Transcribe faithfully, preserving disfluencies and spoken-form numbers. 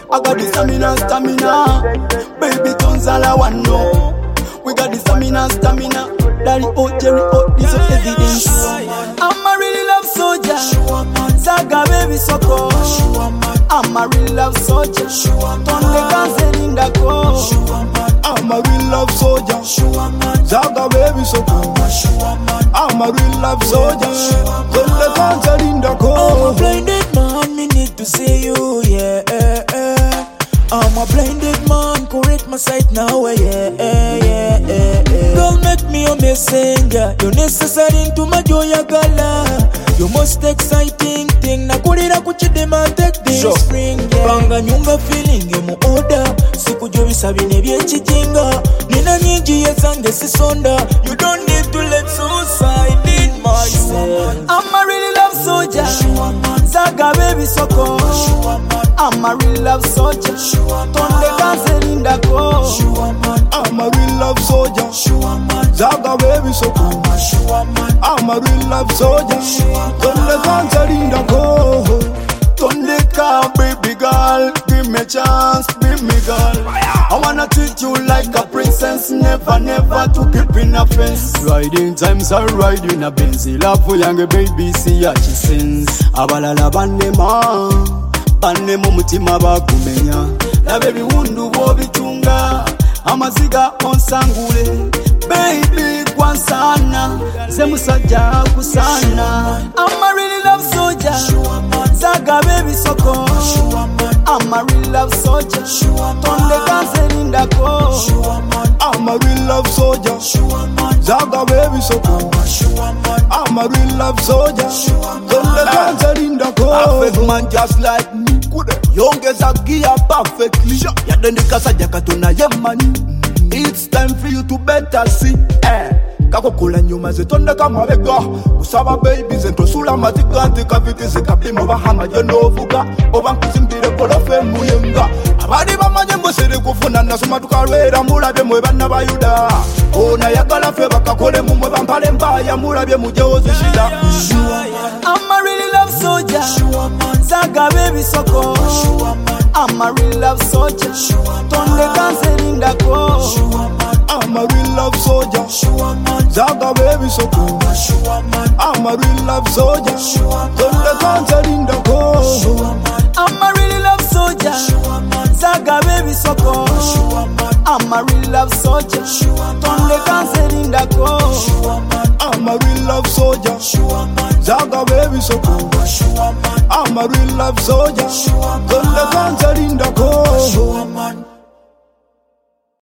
I got the stamina, stamina. Baby, tons all I want know. We got the stamina, stamina. Daddy, oh, Jerry, oh, this is evidence. I'm a really love soldier. Zaga, baby, so cold. I'm a real love soldier. Turn the guns in the cold. I'm a real love soldier. Zaga, baby, so cold. I'm a real love soldier. Turn the guns in the cold. I'm a blinded man, me need to see you, yeah. I'm a blinded man, correct my sight now, yeah, yeah, yeah, yeah. Don't make me a messenger. You're necessary to my joy, gala. You most exciting thing. Na kurira kuchidema take this sure. Spring, yeah. Banga nyunga feeling emu order. Siku jovi sabine bie chijinga. Nina nyingi yezange sisonda. You don't need to let suicide in myself. I'm a really love soldier. Zaga baby soko. I'm a real love soldier. Turn the guns in the cold. I'm a real love soldier. Zaga baby soko. I'm a real love soldier. Turn the guns in the cold. Turn the car, baby girl. Give me a chance, give me girl. I wanna treat you like a princess. Never, never to keep in a fence. Riding times are riding a Benz. Love for young baby, see how she sings. Abalala banema, banema mutima bakumenya. Na baby wundu wobitunga. Amaziga onsangule. Baby kwansana, zemusajja kusana. I'm a really love soldier. Zaga baby soko. I'm a real love soldier. Turn the guns in the cold. I'm a real love soldier. Zaga baby soko. I'm a real love soldier. Turn the guns in the cold. Perfect man just like me. Yongeza gear perfectly. Yadendika sajaka tuna yemani. It's time for you to better see. Eh. Kakokula nyuma zetonda kama vega. Usaba baby zentosula matikanti kaviti zikapimo bahama jenovuga. Oba nkuzimbire kolofe muyenga. Abadi bamanyembo siri kufuna nasuma tukalwera mulabe mwe bana bayuda. Ona yakala fe bakakole mumwe bampale mbaya mulabe mujeozi shida. I'm a really love soldier. Zaga baby soko. I'm a real love soldier. Turn the guns in the cold. I'm a real love soldier. Zaga baby soko. I'm a real love soldier. Turn the guns in the cold. I'm a really love soldier. Zaga baby soko. I'm a real love soldier. Turn the guns in the cold. I'm a real love soldier. Zaga baby soko. I'm a real love soldier. Turn the guns in the